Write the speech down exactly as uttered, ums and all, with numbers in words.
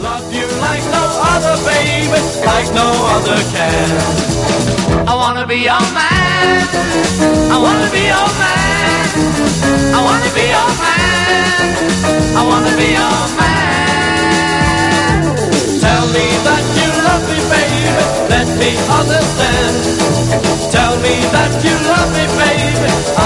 love you like no other, baby, like no other can. I wanna be your man, I wanna be your man, I wanna be your man, I wanna be your man. Tell me that you love me, baby, let me understand. Tell me that you love me, baby,